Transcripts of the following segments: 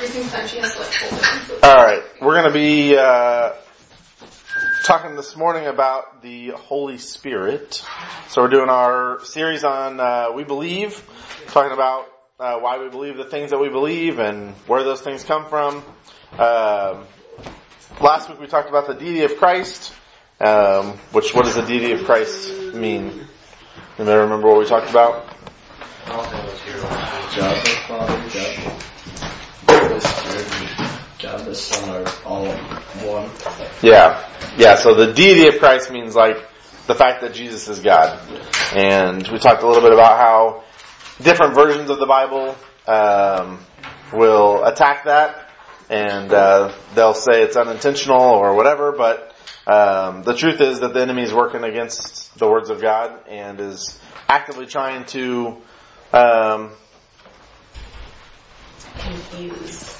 everything time she has to hold it. Alright, we're going to be talking this morning about the Holy Spirit. So we're doing our series on We Believe, talking about why we believe the things that we believe and where those things come from. Last week we talked about the deity of Christ, what does the deity of Christ mean? Anybody remember what we talked about? God the Father, God the Son are all one. Yeah, so the deity of Christ means like the fact that Jesus is God. And we talked a little bit about how different versions of the Bible will attack that, and they'll say it's unintentional or whatever, but the truth is that the enemy is working against the words of God and is actively trying to confuse.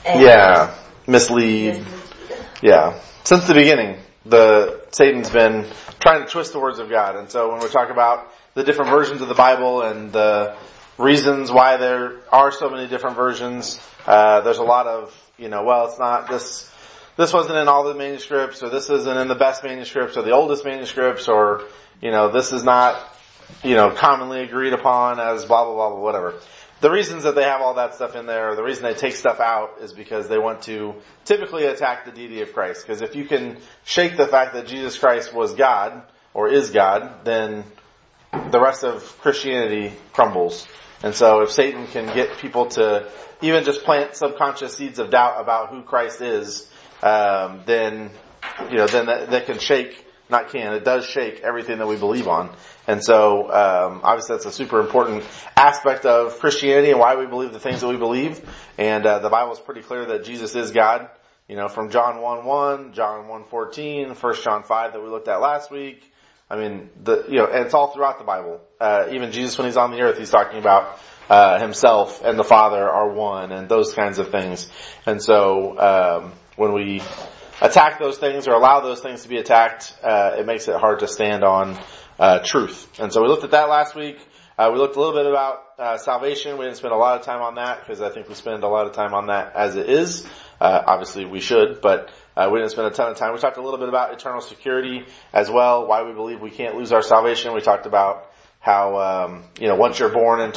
Mislead. Yeah. Since the beginning, Satan's been trying to twist the words of God. And so when we talk about the different versions of the Bible and the reasons why there are so many different versions, there's a lot of, it's not this wasn't in all the manuscripts, or this isn't in the best manuscripts, or the oldest manuscripts, or, this is not, commonly agreed upon as blah, blah, blah, blah, whatever. The reasons that they have all that stuff in there, the reason they take stuff out is because they want to typically attack the deity of Christ. Because if you can shake the fact that Jesus Christ was God, or is God, then the rest of Christianity crumbles. And so if Satan can get people to even just plant subconscious seeds of doubt about who Christ is, then that can shake, it does shake everything that we believe on. And so, obviously that's a super important aspect of Christianity and why we believe the things that we believe. And, the Bible is pretty clear that Jesus is God, from John 1:1, John 1:14, 1 John 5 that we looked at last week. I mean, and it's all throughout the Bible. Even Jesus, when he's on the earth, he's talking about, himself and the Father are one and those kinds of things. And so, when we attack those things or allow those things to be attacked, it makes it hard to stand on truth. And so we looked at that last week. We looked a little bit about salvation. We didn't spend a lot of time on that because I think we spend a lot of time on that as it is. Obviously we should, but we didn't spend a ton of time. We talked a little bit about eternal security as well, why we believe we can't lose our salvation. We talked about how once you're born,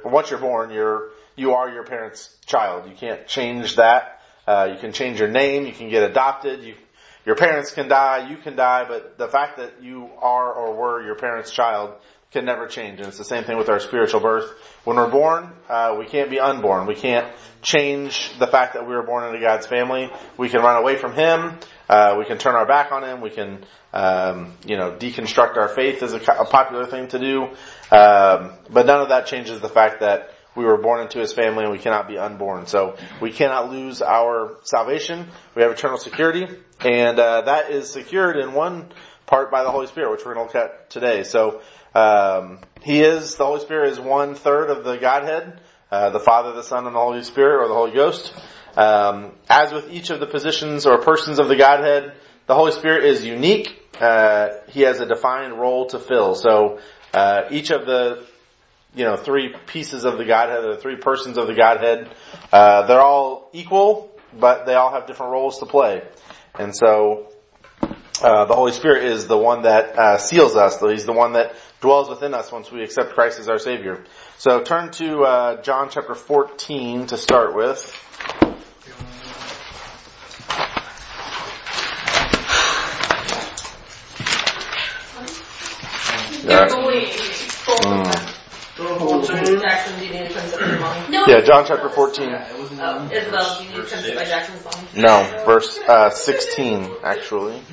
you are your parents' child. You can't change that. You can change your name, you can get adopted, your parents can die, you can die, but the fact that you are or were your parents' child can never change. And it's the same thing with our spiritual birth. When we're born, we can't be unborn. We can't change the fact that we were born into God's family. We can run away from Him. We can turn our back on Him. We can, deconstruct our faith is a popular thing to do. But none of that changes the fact that we were born into His family and we cannot be unborn. So we cannot lose our salvation. We have eternal security. And that is secured in one part by the Holy Spirit, which we're going to look at today. So the Holy Spirit is 1/3 of the Godhead, the Father, the Son, and the Holy Spirit, or the Holy Ghost. As with each of the positions or persons of the Godhead, the Holy Spirit is unique. He has a defined role to fill. So each of the three pieces of the Godhead, the three persons of the Godhead, they're all equal, but they all have different roles to play. And so, the Holy Spirit is the one that seals us. He's the one that dwells within us once we accept Christ as our Savior. So turn to John chapter 14 to start with. Jackson, do you need to translate your mom? No. Yeah, John chapter 14. Isabel, do you need to translate by Jackson's mom? No, verse 16, actually.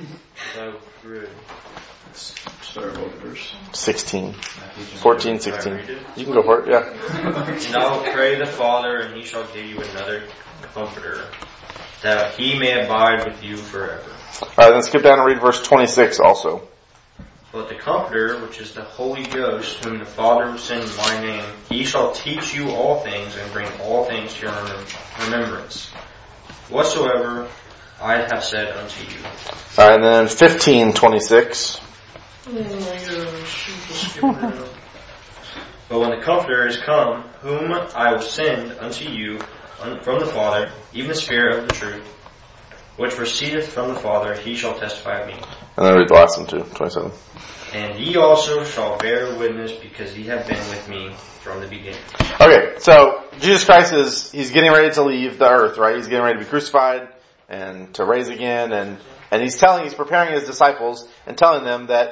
16. 14, 16. You can go for it, yeah. And I will pray the Father, and He shall give you another Comforter, that He may abide with you forever. Alright, then skip down and read verse 26 also. But the Comforter, which is the Holy Ghost, whom the Father will send in my name, He shall teach you all things and bring all things to your remembrance, whatsoever I have said unto you. Alright, and then 15:26. But when the Comforter is come, whom I will send unto you from the Father, even the Spirit of the truth, which proceedeth from the Father, he shall testify of me. And then read the last one too, 27. And ye also shall bear witness, because ye have been with me from the beginning. Okay, so Jesus Christ he's getting ready to leave the earth, right? He's getting ready to be crucified and to raise again, and he's preparing his disciples and telling them that,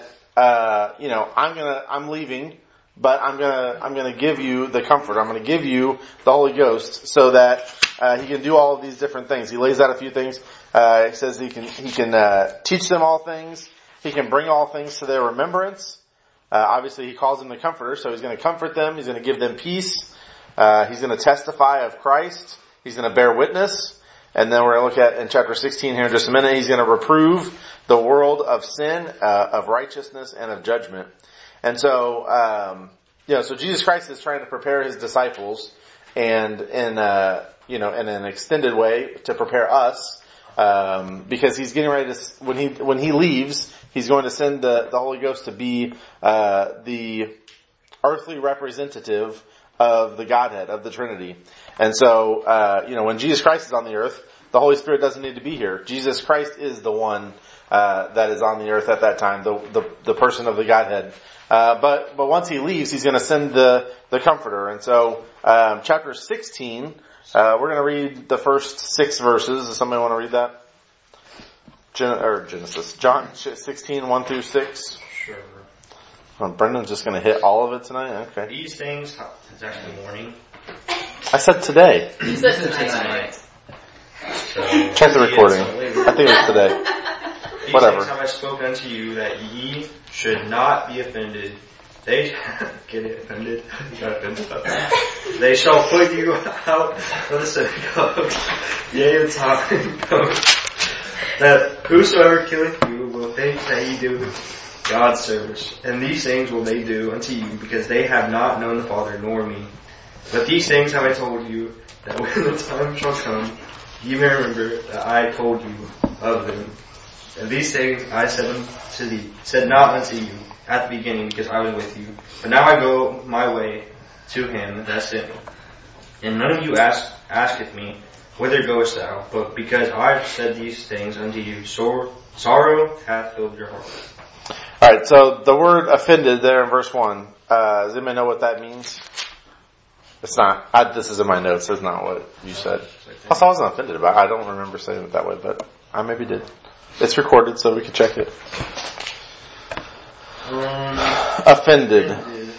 I'm leaving, but I'm gonna give you the Comforter. I'm gonna give you the Holy Ghost so that, he can do all of these different things. He lays out a few things. He says he can teach them all things. He can bring all things to their remembrance. Obviously he calls him the Comforter, so he's gonna comfort them. He's gonna give them peace. He's gonna testify of Christ. He's gonna bear witness. And then we're going to look at in chapter 16 here in just a minute, he's going to reprove the world of sin, of righteousness, and of judgment. And so, so Jesus Christ is trying to prepare his disciples, and in an extended way to prepare us, because he's getting ready to, when he leaves, he's going to send the Holy Ghost to be the earthly representative of the Godhead, of the Trinity. And so, when Jesus Christ is on the earth, the Holy Spirit doesn't need to be here. Jesus Christ is the one that is on the earth at that time, the person of the Godhead. But once he leaves, he's going to send the Comforter. And so, chapter 16, we're going to read the first 6 verses. Does somebody want to read that? Genesis. John 16, 1 through 6. Sure. Oh, Brendan's just going to hit all of it tonight? Okay. These things, it's actually morning. I said today. You said tonight. So, Check the recording. I think it's today. These Whatever. things have I spoken unto you, that ye should not be offended. They get it offended. You got offended. They shall put you out of the synagogue. Yea, the time comes that whosoever killeth you will think that ye do God's service. And these things will they do unto you, because they have not known the Father nor me. But these things have I told you, that when the time shall come, ye may remember that I told you of them. And these things I said not unto you at the beginning, because I was with you. But now I go my way to him that sent me. And none of you asketh me, whither goest thou? But because I have said these things unto you, sorrow hath filled your heart. Alright, so the word offended there in verse 1, does anybody know what that means? It's not, this is in my notes, it's not what you said. Also, I wasn't offended about it. I don't remember saying it that way, but I maybe did. It's recorded, so we can check it. Offended.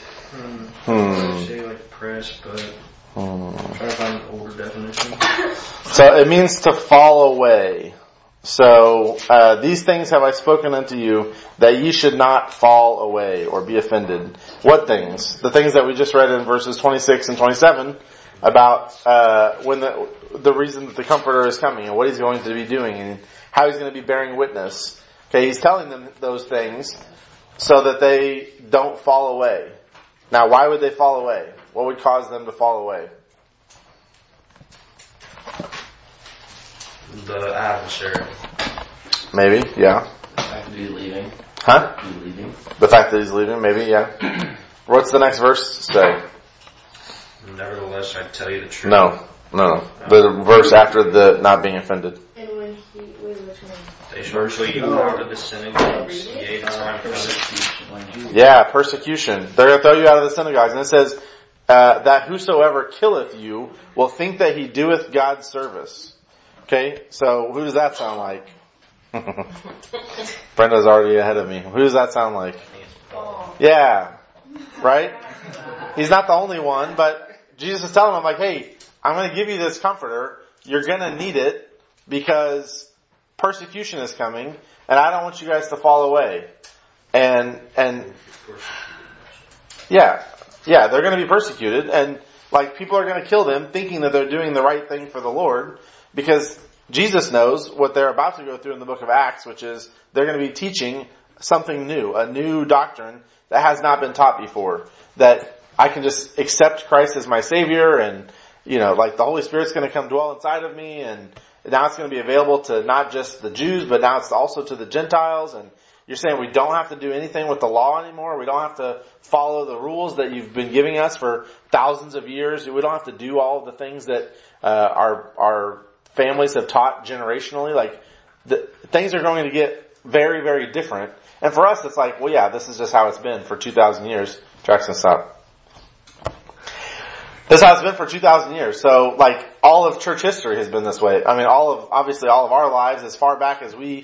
I say like press, but I'm trying to find an older definition. So it means to fall away. So, these things have I spoken unto you, that ye should not fall away or be offended. What things? The things that we just read in verses 26 and 27 about, when the reason that the Comforter is coming and what he's going to be doing and how he's going to be bearing witness. Okay, he's telling them those things so that they don't fall away. Now, why would they fall away? What would cause them to fall away? The adversary. Maybe, yeah. The fact that he's leaving. Huh? He's leaving. The fact that he's leaving, maybe, yeah. What's the next verse say? Nevertheless, I tell you the truth. No. The verse after the not being offended. And when he, which one? They shall put you out of the synagogues. Yea, the time cometh. Yeah, persecution. They're going to throw you out of the synagogues. And it says, that whosoever killeth you will think that he doeth God's service. Okay, so who does that sound like? Brenda's already ahead of me. Who does that sound like? Yeah, right? He's not the only one, but Jesus is telling him, like, hey, I'm going to give you this Comforter. You're going to need it because persecution is coming, and I don't want you guys to fall away. And yeah, they're going to be persecuted, and like people are going to kill them thinking that they're doing the right thing for the Lord, because Jesus knows what they're about to go through in the book of Acts, which is they're going to be teaching something new, a new doctrine that has not been taught before. That I can just accept Christ as my Savior, and like the Holy Spirit's going to come dwell inside of me, and now it's going to be available to not just the Jews, but now it's also to the Gentiles, and You're saying we don't have to do anything with the law anymore. We don't have to follow the rules that you've been giving us for thousands of years. We don't have to do all of the things that our families have taught generationally. Like, things are going to get very, very different. And for us, it's like, well, yeah, this is just how it's been for 2,000 years. Jackson, stop. This is how it's been for 2,000 years. So, like, all of church history has been this way. I mean, obviously all of our lives, as far back as we,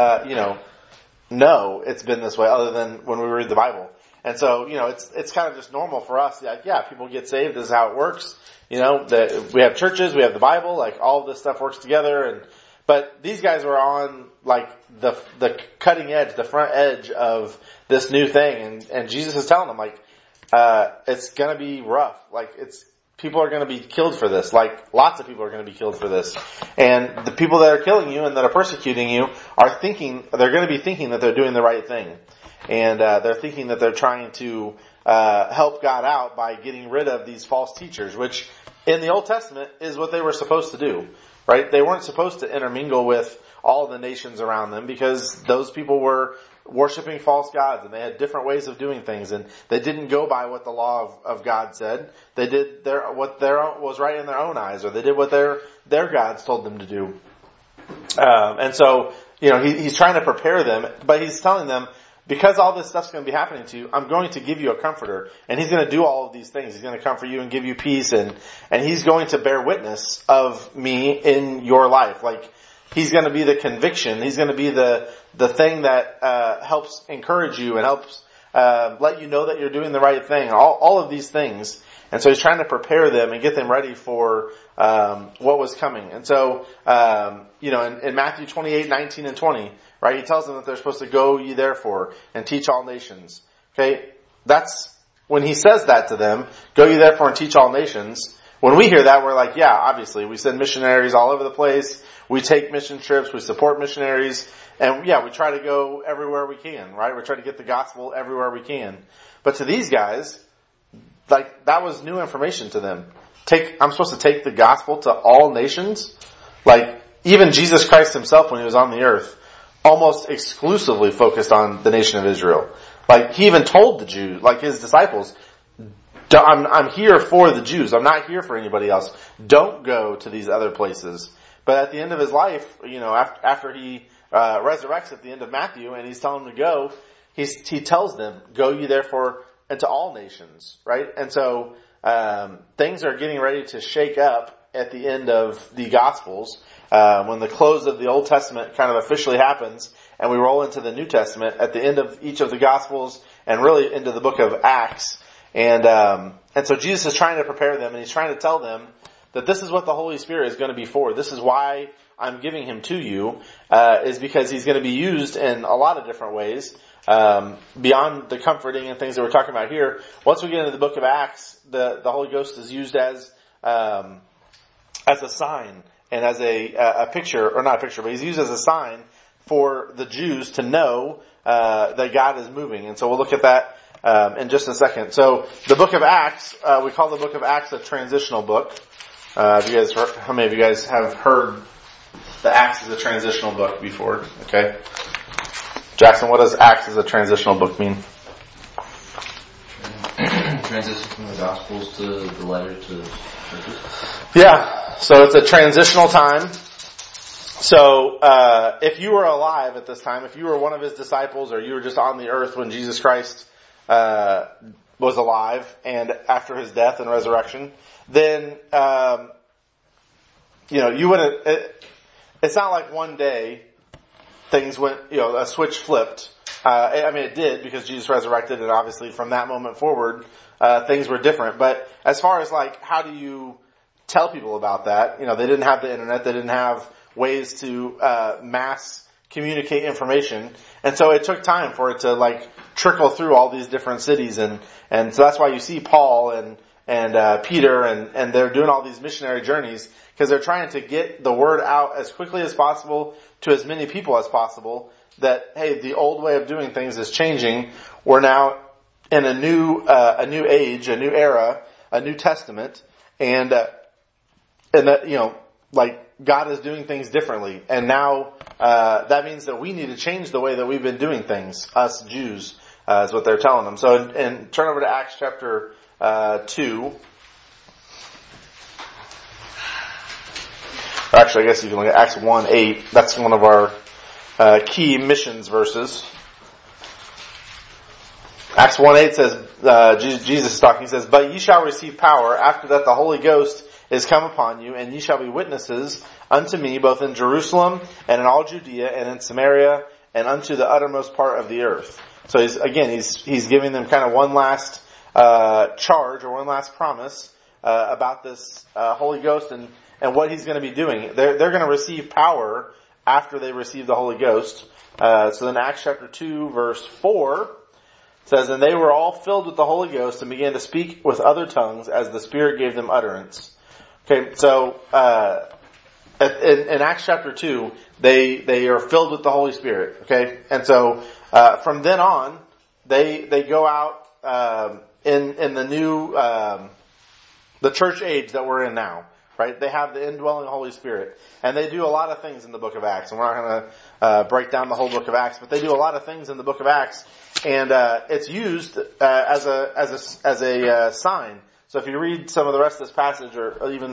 know it's been this way, other than when we read the Bible. And so, it's kind of just normal for us. Like, yeah, people get saved. This is how it works. That we have churches, we have the Bible, like, all of this stuff works together. But these guys were on, like, the cutting edge, the front edge of this new thing. And Jesus is telling them, like, it's gonna be rough. Like, people are gonna be killed for this. Like, lots of people are gonna be killed for this. And the people that are killing you and that are persecuting you they're gonna be thinking that they're doing the right thing. And, they're thinking that they're trying to, help God out by getting rid of these false teachers, which in the Old Testament is what they were supposed to do, right? They weren't supposed to intermingle with all the nations around them because those people were worshiping false gods and they had different ways of doing things and they didn't go by what the law of God said. They did what was right in their own eyes, or they did what their gods told them to do. And so, he's trying to prepare them, but he's telling them, because all this stuff's going to be happening to you, I'm going to give you a comforter, and he's going to do all of these things. He's going to comfort you and give you peace, and he's going to bear witness of me in your life. Like, he's going to be the conviction. He's going to be the thing that helps encourage you and helps let you know that you're doing the right thing. All of these things. And so he's trying to prepare them and get them ready for what was coming. And so, in Matthew 28:19 and 20, right, he tells them that they're supposed to go ye therefore and teach all nations. Okay, that's when he says that to them, go ye therefore and teach all nations. When we hear that, we're like, yeah, obviously, we send missionaries all over the place. We take mission trips. We support missionaries. And yeah, we try to go everywhere we can, right? We try to get the gospel everywhere we can. But to these guys, like, that was new information to them. I'm supposed to take the gospel to all nations? Like, even Jesus Christ himself, when he was on the earth, almost exclusively focused on the nation of Israel. Like, he even told the Jews, like his disciples, I'm here for the Jews. I'm not here for anybody else. Don't go to these other places. But at the end of his life, after he resurrects at the end of Matthew, and he's telling them to go, he tells them, go ye therefore into all nations, right? And so things are getting ready to shake up at the end of the Gospels. When the close of the Old Testament kind of officially happens, and we roll into the New Testament at the end of each of the Gospels, and really into the book of Acts. And so Jesus is trying to prepare them, and he's trying to tell them that this is what the Holy Spirit is going to be for. This is why I'm giving him to you, is because he's going to be used in a lot of different ways, beyond the comforting and things that we're talking about here. Once we get into the book of Acts, the Holy Ghost is used as a sign and as a picture, or not a picture, but he's used as a sign for the Jews to know that God is moving. And so we'll look at that in just a second. So the book of Acts, we call the book of Acts a transitional book. How many of you guys have heard the Acts as a transitional book before? Okay. Jackson, what does Acts as a transitional book mean? Transition from the Gospels to the letter to churches? Yeah. So it's a transitional time. So, if you were alive at this time, if you were one of his disciples, or you were just on the earth when Jesus Christ was alive and after his death and resurrection, then you wouldn't. It's not like one day things went, a switch flipped. It did, because Jesus resurrected, and obviously from that moment forward, things were different. But as far as like, how do you tell people about that? They didn't have the internet. They didn't have ways to mass communicate information, and so it took time for it to like trickle through all these different cities, and so that's why you see Paul and Peter and they're doing all these missionary journeys, because they're trying to get the word out as quickly as possible to as many people as possible that, hey, the old way of doing things is changing. We're now in a new age, a new era, a new testament, and that God is doing things differently. And now, that means that we need to change the way that we've been doing things, us Jews, is what they're telling them. So, and turn over to Acts chapter 2. Or actually, I guess you can look at Acts 1:8. That's one of our key missions verses. Acts 1:8 says, Jesus is talking, he says, "But ye shall receive power, after that the Holy Ghost is come upon you, and ye shall be witnesses unto me, both in Jerusalem, and in all Judea, and in Samaria, and unto the uttermost part of the earth." So he's giving them kind of one last charge, or one last promise about this Holy Ghost and what he's going to be doing. They're going to receive power after they receive the Holy Ghost. So in Acts chapter 2 verse 4 says, "And they were all filled with the Holy Ghost and began to speak with other tongues as the Spirit gave them utterance." Okay, so in Acts chapter 2, they are filled with the Holy Spirit. Okay, and so from then on, they go out in the new the church age that we're in now. Right? They have the indwelling Holy Spirit. And they do a lot of things in the book of Acts. And we're not going to break down the whole book of Acts, but they do a lot of things in the book of Acts. And it's used as a sign. So if you read some of the rest of this passage, or even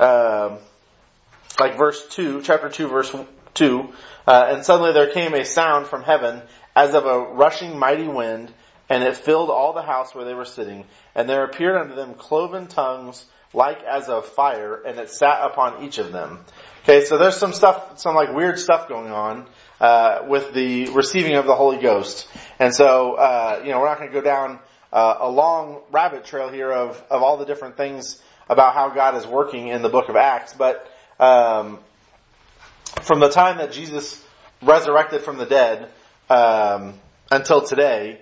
like verse 2, chapter 2, verse 2, "And suddenly there came a sound from heaven as of a rushing mighty wind, and it filled all the house where they were sitting. And there appeared unto them cloven tongues like as of fire, and it sat upon each of them." Okay, so there's some like weird stuff going on with the receiving of the Holy Ghost. And so, we're not going to go down a long rabbit trail here of all the different things about how God is working in the book of Acts. But from the time that Jesus resurrected from the dead until today,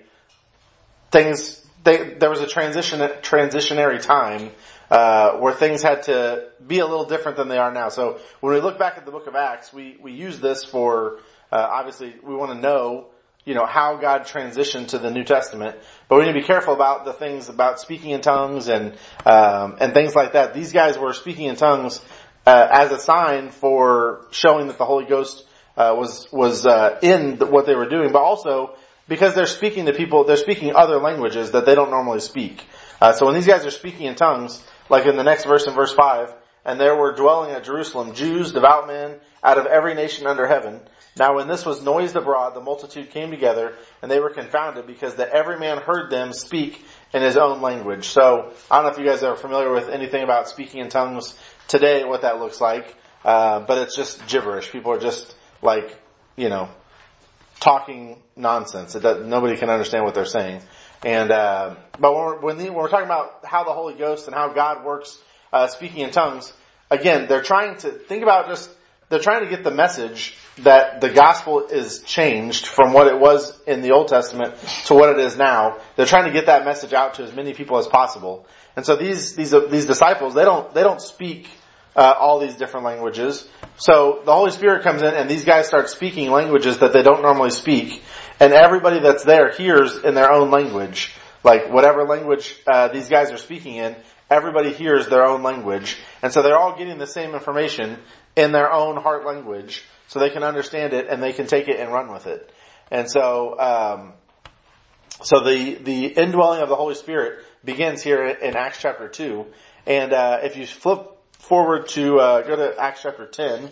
there was a transitionary time where things had to be a little different than they are now. So when we look back at the book of Acts, we use this for, obviously we want to know, how God transitioned to the New Testament. But we need to be careful about the things about speaking in tongues and things like that. These guys were speaking in tongues, as a sign for showing that the Holy Ghost, was in what they were doing, but also because they're speaking to people, they're speaking other languages that they don't normally speak. So when these guys are speaking in tongues, like in the next verse in verse 5, "And there were dwelling at Jerusalem Jews, devout men, out of every nation under heaven. Now when this was noised abroad, the multitude came together, and they were confounded, because that every man heard them speak in his own language." So, I don't know if you guys are familiar with anything about speaking in tongues today, what that looks like, but it's just gibberish. People are just like, talking nonsense. Nobody can understand what they're saying. And but when we're talking about how the Holy Ghost and how God works speaking in tongues, again, they're trying to get the message that the gospel is changed from what it was in the Old Testament to what it is now. They're trying to get that message out to as many people as possible. And so these disciples, they don't speak all these different languages. So the Holy Spirit comes in, and these guys start speaking languages that they don't normally speak. And everybody that's there hears in their own language. Like whatever language these guys are speaking in, everybody hears their own language. And so they're all getting the same information in their own heart language, so they can understand it and they can take it and run with it. And so, the indwelling of the Holy Spirit begins here in Acts chapter 2. And if you flip forward to go to Acts chapter 10.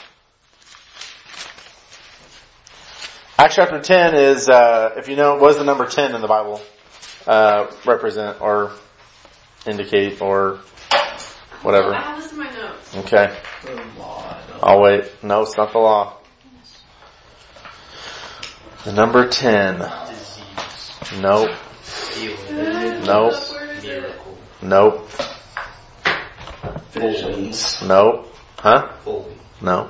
Acts chapter 10 is, if you know, what does the number 10 in the Bible represent or indicate or whatever? I have this in my notes. Okay. The law. I'll wait. No, it's not the law. The number 10. Disease. Nope. Healing. Nope. Miracle. Nope. Visions. Nope. Huh? Holy. No.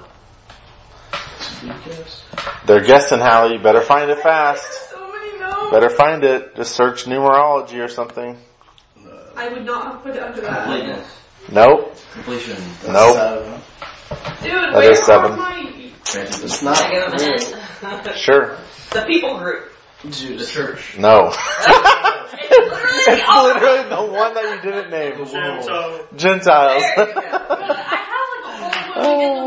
They're guessing, Hallie. You better find it fast. So many notes. Better find it. Just search numerology or something. I would not have put it under that. Completeness. Nope. Completion. Nope. Dude, That where is 7. are my... It's not Sure. The people group. the church. No. It's literally It's literally the one that you didn't name. Gentile. Gentiles. There you go. I have like a whole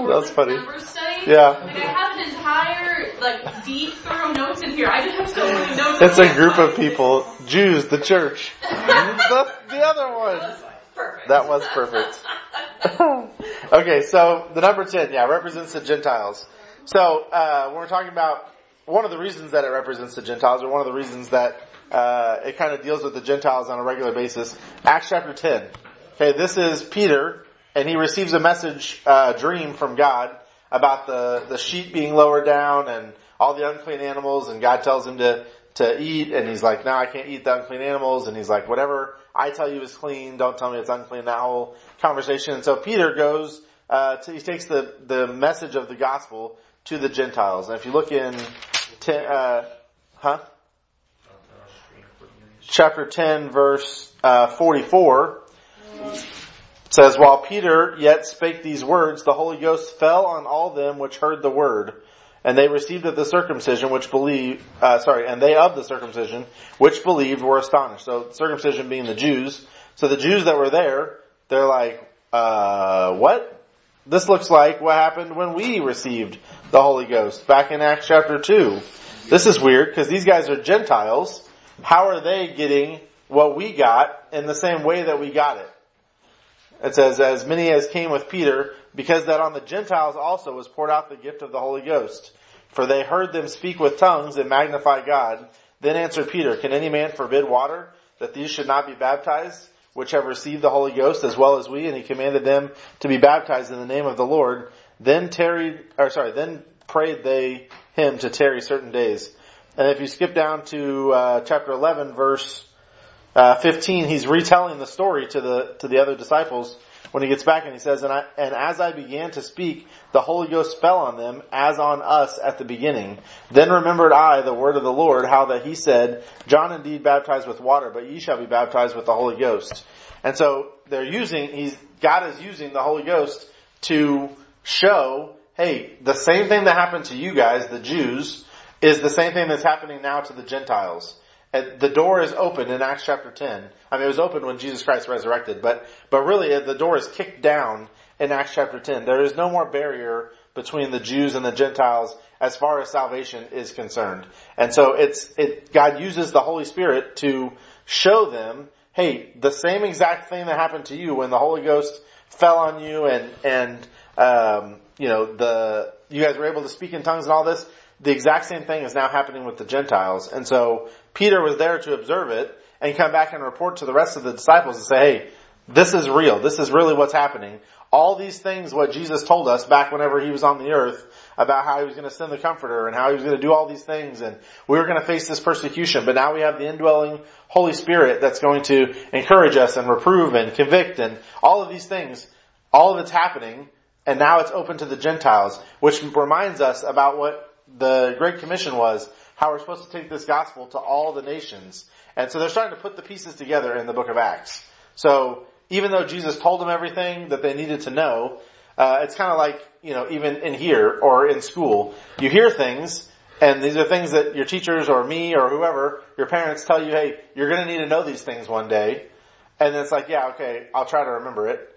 That's funny. Numbers study. Yeah. Like I have an entire, deep, thorough notes in here. I just have so many notes. It's a group of people. Jews, the church. The other one. Perfect. That was perfect. Okay, so the number 10, represents the Gentiles. So, when we're talking about one of the reasons that it represents the Gentiles, or one of the reasons that it kind of deals with the Gentiles on a regular basis, Acts chapter 10. Okay, this is Peter, and he receives a message, dream from God about the sheep being lowered down and all the unclean animals, and God tells him to eat, and he's like, no, I can't eat the unclean animals, and he's like, whatever I tell you is clean, don't tell me it's unclean, that whole conversation. And so Peter goes, he takes the message of the gospel to the Gentiles. And if you look in, chapter 10 verse, 44, it says, while Peter yet spake these words, the Holy Ghost fell on all them which heard the word. And they received of the circumcision which believed, and they of the circumcision which believed were astonished. So circumcision being the Jews. So the Jews that were there, they're like, what? This looks like what happened when we received the Holy Ghost back in Acts chapter 2. This is weird because these guys are Gentiles. How are they getting what we got in the same way that we got it? It says, as many as came with Peter, because that on the Gentiles also was poured out the gift of the Holy Ghost. For they heard them speak with tongues and magnify God. Then answered Peter, can any man forbid water, that these should not be baptized, which have received the Holy Ghost as well as we? And he commanded them to be baptized in the name of the Lord. Then prayed they him to tarry certain days. And if you skip down to chapter 11, verse 15, he's retelling the story to the other disciples when he gets back, and he says, and as I began to speak, the Holy Ghost fell on them as on us at the beginning. Then remembered I the word of the Lord, how that he said, John indeed baptized with water, but ye shall be baptized with the Holy Ghost. And so God is using the Holy Ghost to show, hey, the same thing that happened to you guys, the Jews, is the same thing that's happening now to the Gentiles. And the door is open in Acts chapter 10. I mean, it was open when Jesus Christ resurrected, but really the door is kicked down in Acts chapter 10. There is no more barrier between the Jews and the Gentiles as far as salvation is concerned. And so God uses the Holy Spirit to show them, hey, the same exact thing that happened to you when the Holy Ghost fell on you and you guys were able to speak in tongues and all this, the exact same thing is now happening with the Gentiles. And so Peter was there to observe it and come back and report to the rest of the disciples and say, hey, this is real. This is really what's happening. All these things, what Jesus told us back whenever he was on the earth about how he was going to send the Comforter and how he was going to do all these things and we were going to face this persecution, but now we have the indwelling Holy Spirit that's going to encourage us and reprove and convict and all of these things. All of it's happening and now it's open to the Gentiles, which reminds us about what the Great Commission was, how we're supposed to take this gospel to all the nations. And so they're starting to put the pieces together in the book of Acts. So even though Jesus told them everything that they needed to know, it's kind of like, even in here or in school, you hear things, and these are things that your teachers or me or whoever, your parents tell you, hey, you're going to need to know these things one day. And then it's like, yeah, okay, I'll try to remember it.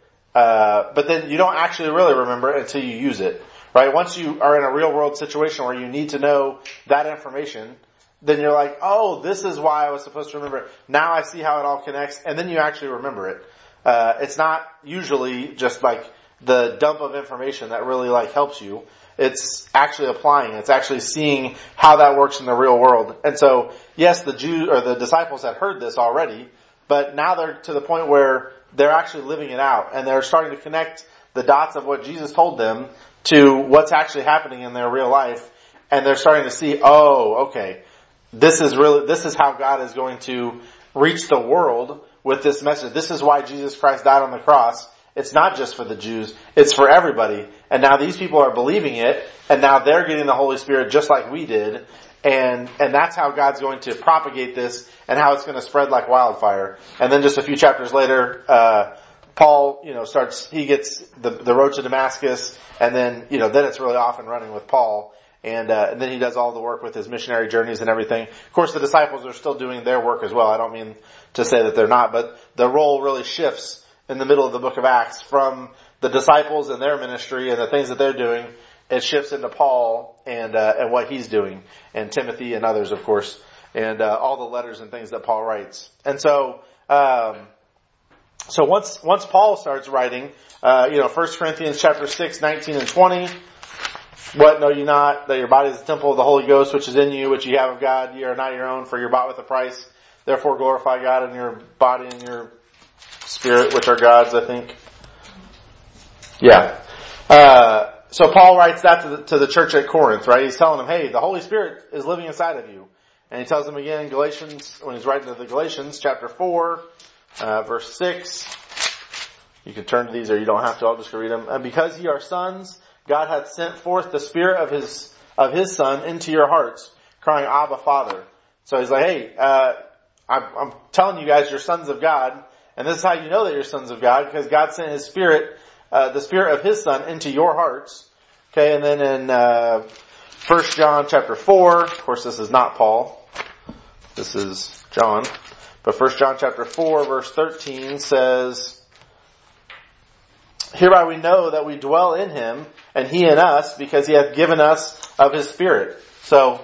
But then you don't actually really remember it until you use it. Right? Once you are in a real world situation where you need to know that information, then you're like, oh, this is why I was supposed to remember it. Now I see how it all connects, and then you actually remember it. It's not usually just like the dump of information that really helps you. It's actually applying. It's actually seeing how that works in the real world. And so, yes, the Jews or the disciples had heard this already, but now they're to the point where they're actually living it out, and they're starting to connect the dots of what Jesus told them to what's actually happening in their real life, and they're starting to see, oh, okay, this is how God is going to reach the world with this message. This is why Jesus Christ died on the cross. It's not just for the Jews, it's for everybody. And now these people are believing it, and now they're getting the Holy Spirit just like we did, and that's how God's going to propagate this, and how it's going to spread like wildfire. And then just a few chapters later, Paul, he gets the road to Damascus, and then it's really off and running with Paul, and then he does all the work with his missionary journeys and everything. Of course, the disciples are still doing their work as well. I don't mean to say that they're not, but the role really shifts in the middle of the book of Acts from the disciples and their ministry and the things that they're doing, it shifts into Paul and what he's doing, and Timothy and others, of course, and all the letters and things that Paul writes. And so once Paul starts writing, 1 Corinthians chapter 6, 19 and 20, what know you not, that your body is the temple of the Holy Ghost, which is in you, which ye have of God, ye are not your own, for you're bought with a price. Therefore glorify God in your body and your spirit, which are God's, I think. Yeah. So Paul writes that to the church at Corinth, right? He's telling them, hey, the Holy Spirit is living inside of you. And he tells them again in Galatians, when he's writing to the Galatians, chapter 4, verse 6. You can turn to these or you don't have to, I'll just read them. And because ye are sons, God hath sent forth the Spirit of His Son into your hearts, crying, Abba, Father. So he's like, hey, I'm telling you guys you're sons of God, and this is how you know that you're sons of God, because God sent His Spirit, the Spirit of His Son into your hearts. Okay, and then in 1 John chapter 4, of course this is not Paul, this is John, but 1 John chapter 4 verse 13 says, hereby we know that we dwell in Him, and He in us, because He hath given us of His Spirit. So,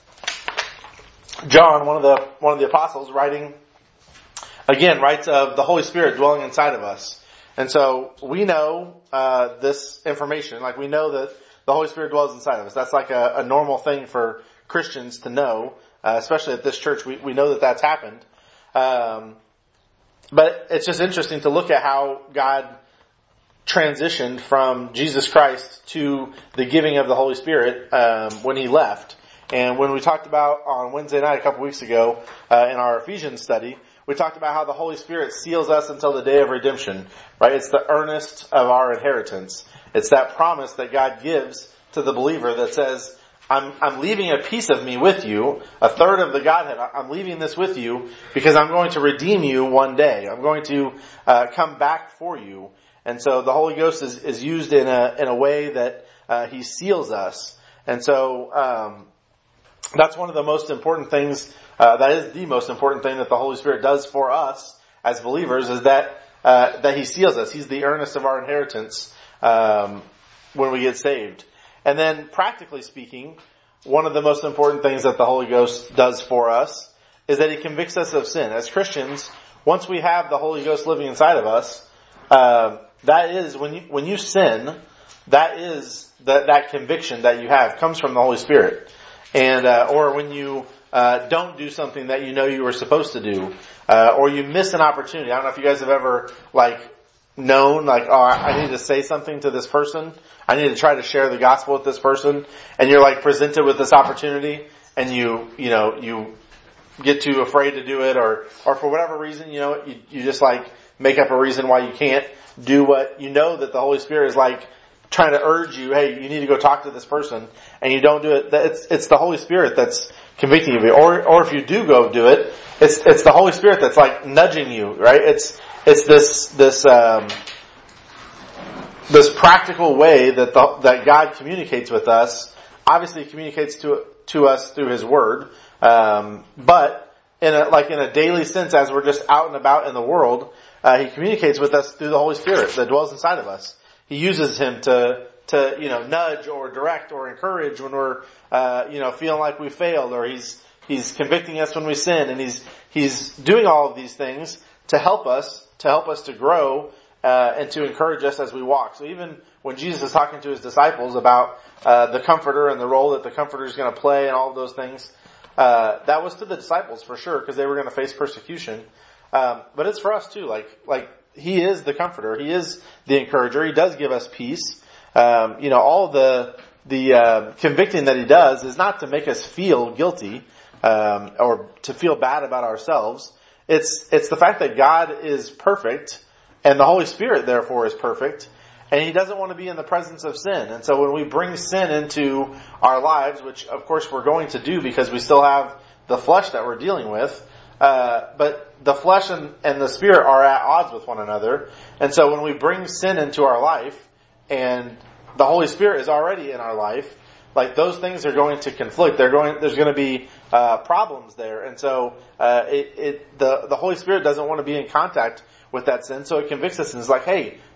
John, one of the apostles, writes of the Holy Spirit dwelling inside of us. And so, we know this information, like we know that the Holy Spirit dwells inside of us. That's like a normal thing for Christians to know, especially at this church. We know that that's happened. But it's just interesting to look at how God transitioned from Jesus Christ to the giving of the Holy Spirit when He left. And when we talked about on Wednesday night a couple weeks ago in our Ephesians study, we talked about how the Holy Spirit seals us until the day of redemption, right? It's the earnest of our inheritance. It's that promise that God gives to the believer that says, I'm leaving a piece of me with you, a third of the Godhead. I'm leaving this with you because I'm going to redeem you one day. I'm going to come back for you. And so the Holy Ghost is used in a way that He seals us. And so that's one of the most important things, that is the most important thing that the Holy Spirit does for us as believers, is that He seals us. He's the earnest of our inheritance when we get saved. And then practically speaking, one of the most important things that the Holy Ghost does for us is that He convicts us of sin. As Christians, once we have the Holy Ghost living inside of us, that is, when you sin, that is, that conviction that you have comes from the Holy Spirit. And, or when you, don't do something that you know you were supposed to do, or you miss an opportunity. I don't know if you guys have ever, known, oh, I need to say something to this person. I need to try to share the gospel with this person. And you're presented with this opportunity, and you get too afraid to do it, or for whatever reason, you just make up a reason why you can't do what you know that the Holy Spirit is trying to urge you, hey, you need to go talk to this person, and you don't do it. It's the Holy Spirit that's convicting you. Or if you do go do it, it's the Holy Spirit that's nudging you, right? It's this practical way that God communicates with us. Obviously He communicates to us through His Word. But in a daily sense, as we're just out and about in the world, He communicates with us through the Holy Spirit that dwells inside of us. He uses Him to nudge or direct or encourage when we're, feeling like we failed, or He's convicting us when we sin, and He's doing all of these things to help us to grow, and to encourage us as we walk. So even when Jesus is talking to His disciples about, the Comforter and the role that the Comforter is going to play and all of those things, that was to the disciples for sure, because they were going to face persecution. But it's for us too, He is the Comforter. He is the encourager. He does give us peace. All the convicting that He does is not to make us feel guilty, or to feel bad about ourselves. It's the fact that God is perfect, and the Holy Spirit therefore is perfect, and He doesn't want to be in the presence of sin. And so when we bring sin into our lives, which of course we're going to do because we still have the flesh that we're dealing with, but the flesh and the Spirit are at odds with one another. And so when we bring sin into our life, and the Holy Spirit is already in our life, those things are going to conflict. There's going to be problems there. And so the Holy Spirit doesn't want to be in contact with that sin, so it convicts us and is hey,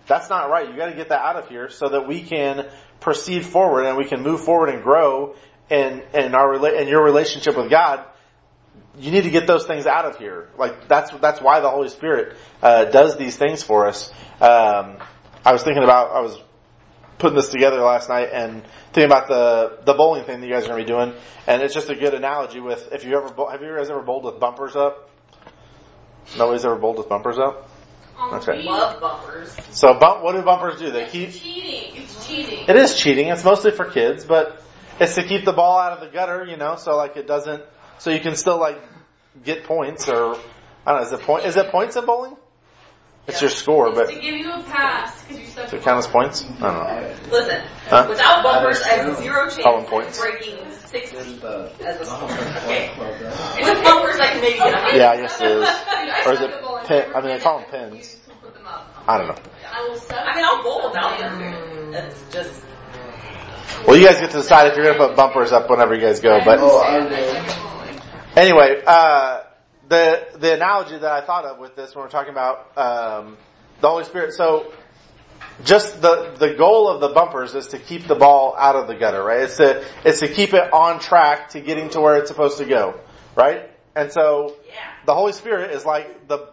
that's not right. You got to get that out of here so that we can proceed forward and we can move forward and grow in your relationship with God. You need to get those things out of here. Like that's why the Holy Spirit does these things for us. I was putting this together last night and thinking about the bowling thing that you guys are going to be doing, and it's just a good analogy with have you guys ever bowled with bumpers up? Nobody's ever bowled with bumpers up? Okay. Love bumpers. So what do bumpers do? They keep Cheating. It's cheating. It is cheating. It's mostly for kids, but it's to keep the ball out of the gutter, so like it doesn't, so you can still like get points or, I don't know, is it points in bowling? It's your score, but. To give you a pass, because you suck. Does it count as points? I don't know. Listen, Huh? without bumpers, I have zero Call them chance points. of breaking 60 as a score. Okay. With bumpers, I can maybe get 100. Yeah, I guess it is. Or is it pin? I mean, they call them pins. I don't know. I mean, I'll bowl without them. It's just. Well, you guys get to decide if you're going to put bumpers up whenever you guys go, but. Anyway, the analogy that I thought of with this when we're talking about the Holy Spirit, so just the goal of the bumpers is to keep the ball out of the gutter, right? It's to keep it on track to getting to where it's supposed to go, right? And so the Holy Spirit is like the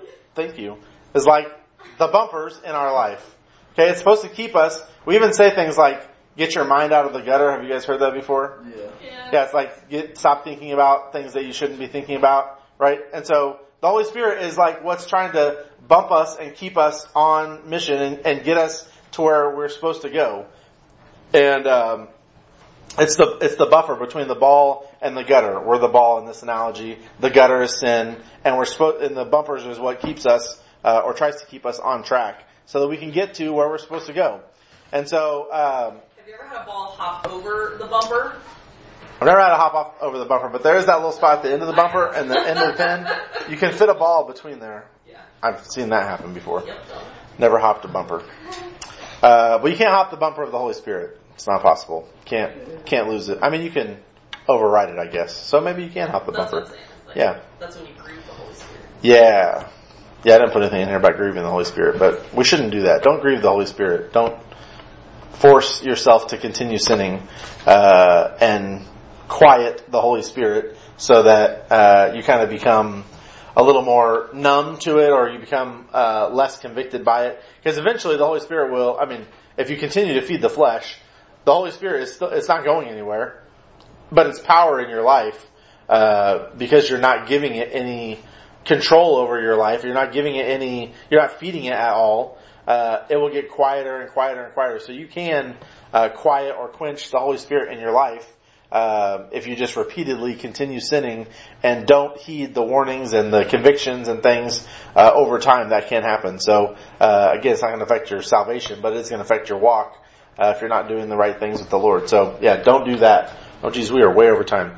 bumpers in our life. Okay, it's supposed to keep us. We even say things like, "Get your mind out of the gutter." Have you guys heard that before? Yeah, it's like stop thinking about things that you shouldn't be thinking about, right? And so the Holy Spirit is like what's trying to bump us and keep us on mission and get us to where we're supposed to go. And it's the buffer between the ball and the gutter. We're the ball in this analogy. The gutter is sin, and and the bumpers is what keeps us or tries to keep us on track so that we can get to where we're supposed to go. And so. Have you ever had a ball hop over the bumper? I've never had to hop off over the bumper, but there is that little spot at the end of the bumper and the end of the pin. You can fit a ball between there. Yeah. I've seen that happen before. Yep. Never hopped a bumper. But you can't hop the bumper of the Holy Spirit. It's not possible. Can't lose it. I mean, you can override it, I guess. So maybe you can hop the That's bumper. what I'm saying. Like, Yeah. That's when you grieve the Holy Spirit. Yeah. Yeah, I didn't put anything in here about grieving the Holy Spirit, but we shouldn't do that. Don't grieve the Holy Spirit. Don't force yourself to continue sinning, and quiet the Holy Spirit so that you kind of become a little more numb to it, or you become less convicted by it. Because eventually the Holy Spirit will, if you continue to feed the flesh, the Holy Spirit it's not going anywhere, but it's power in your life because you're not giving it any control over your life. You're not feeding it at all. It will get quieter and quieter and quieter. So you can quiet or quench the Holy Spirit in your life if you just repeatedly continue sinning and don't heed the warnings and the convictions and things over time. That can happen. So again, it's not going to affect your salvation, but it's going to affect your walk if you're not doing the right things with the Lord. So yeah, don't do that. Oh geez, we are way over time.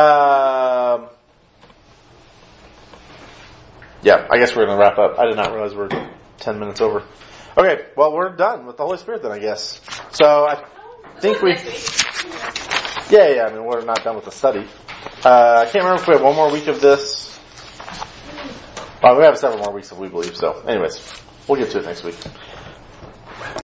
Yeah, I guess we're going to wrap up. I did not realize we're 10 minutes over. Okay, well, we're done with the Holy Spirit then, I guess. So I think Yeah, we're not done with the study. I can't remember if we have one more week of this. Well, we have several more weeks if we believe so. Anyways, we'll get to it next week.